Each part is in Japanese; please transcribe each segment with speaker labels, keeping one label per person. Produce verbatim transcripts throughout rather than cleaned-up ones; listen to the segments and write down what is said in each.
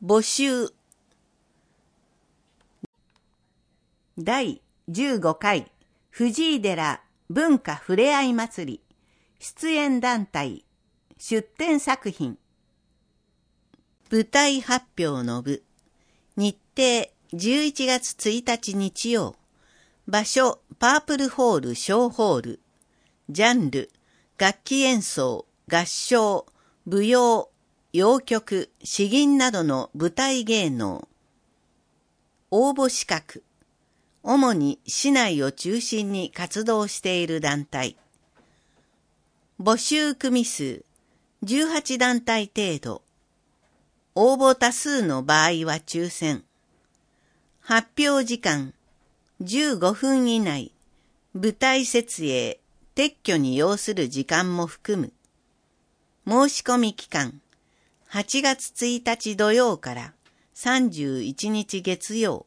Speaker 1: 募集だいじゅうごかい藤井寺文化ふれあい祭り出演団体出展作品舞台発表の部日程じゅういちがつついたち日曜場所パープルホール小ホールジャンル楽器演奏合唱舞踊謡曲詩吟などの舞台芸能応募資格主に市内を中心に活動している団体募集組数じゅうはちだんたい程度応募多数の場合は抽選発表時間じゅうごふん以内舞台設営撤去に要する時間も含む申し込み期間はちがつついたち土曜からさんじゅういちにち月曜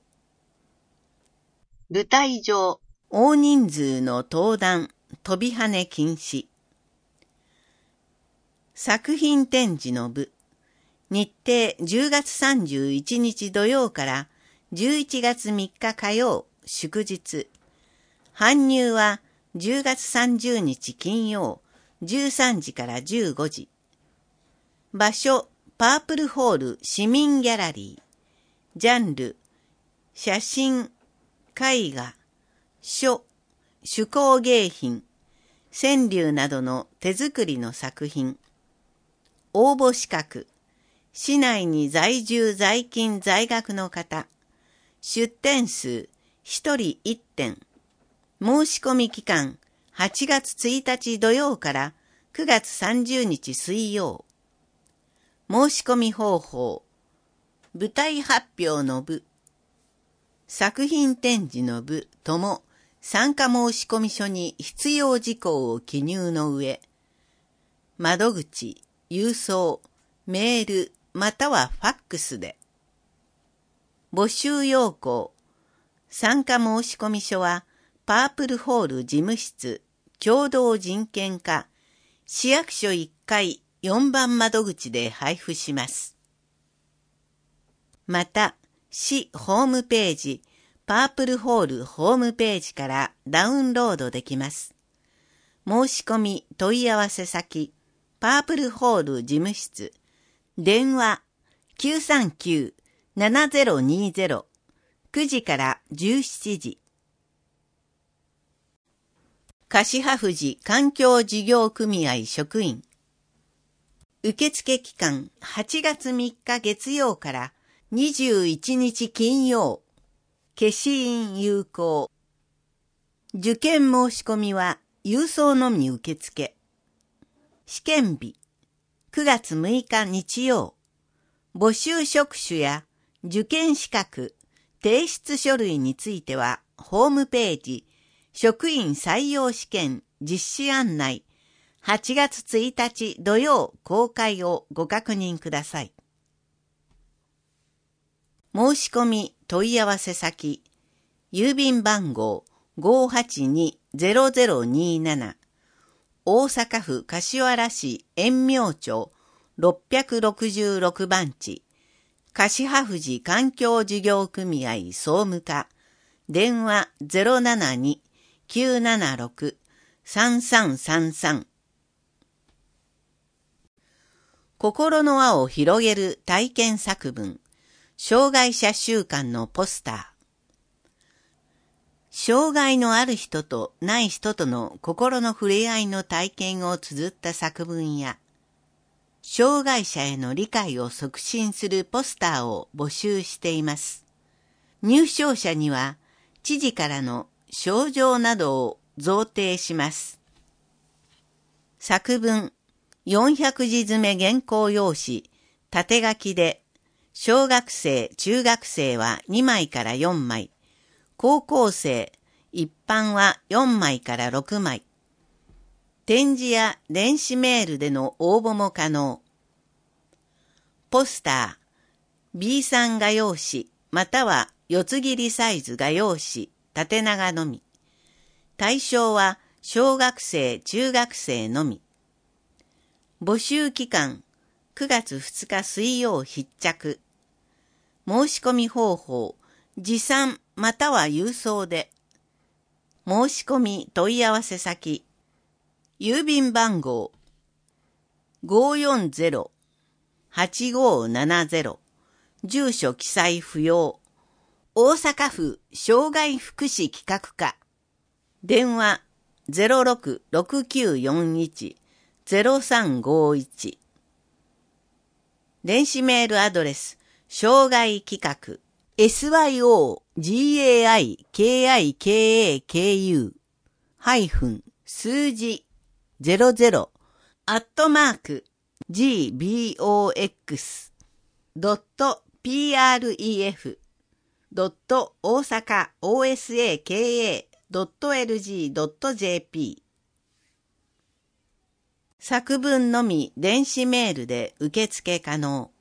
Speaker 1: 舞台上大人数の登壇飛び跳ね禁止作品展示の部日程じゅうがつさんじゅういちにち土曜からじゅういちがつみっか火曜祝日搬入はじゅうがつさんじゅうにち金曜じゅうさんじからじゅうごじ場所パープルホール市民ギャラリージャンル写真絵画書手工芸品川柳などの手作りの作品応募資格市内に在住在勤在学の方出展数ひとりいってん申し込み期間はちがつついたち土曜からくがつさんじゅうにち水曜申し込み方法舞台発表の部作品展示の部とも参加申込書に必要事項を記入の上窓口郵送メールまたはファックスで募集要項参加申込書はパープルホール事務室共同人権課市役所いっかいよんばん窓口で配布します。また、市ホームページパープルホールホームページからダウンロードできます。申し込み問い合わせ先パープルホール事務室電話 きゅうさんきゅう ななゼロにゼロ くじからじゅうしちじ樫葉富士環境事業組合職員受付期間はちがつみっか月曜からにじゅういちにち金曜消印有効受験申し込みは郵送のみ受付試験日くがつむいか日曜募集職種や受験資格提出書類についてはホームページ職員採用試験実施案内はちがつついたち土曜公開をご確認ください。申し込み問い合わせ先郵便番号 ごーはちにーぜろぜろにーなな 大阪府柏原市延明町ろっぴゃくろくじゅうろくばんち樫葉富士環境事業組合総務課電話 ゼロななにーきゅうななろく さんさんさんさん心の輪を広げる体験作文障害者週間のポスター障害のある人とない人との心の触れ合いの体験を綴った作文や障害者への理解を促進するポスターを募集しています。入賞者には知事からの賞状などを贈呈します。作文よんひゃくじ詰め原稿用紙縦書きで小学生中学生はにまいからよんまい高校生一般はよんまいからろくまい展示や電子メールでの応募も可能ポスター ビーさん 画用紙または四つ切りサイズ画用紙縦長のみ対象は小学生中学生のみ募集期間くがつふつか水曜必着申し込み方法、持参または郵送で。申し込み問い合わせ先、郵便番号 ごーよんゼロ はちごーななゼロ、住所記載不要、大阪府障害福祉企画課。電話 ゼロろく ろくきゅうよんいち ゼロさんごいち。電子メールアドレス、障害企画 エスワイオージーエーアイケーアイケーエーケーユー ハイフン数字ゼロゼロアットマーク ジービーオーエックス ドット ピーアールイーエフ ドット大阪 オーエスエーケーエー ドット エルジー ドット ジェーピー。 作文のみ電子メールで受付可能。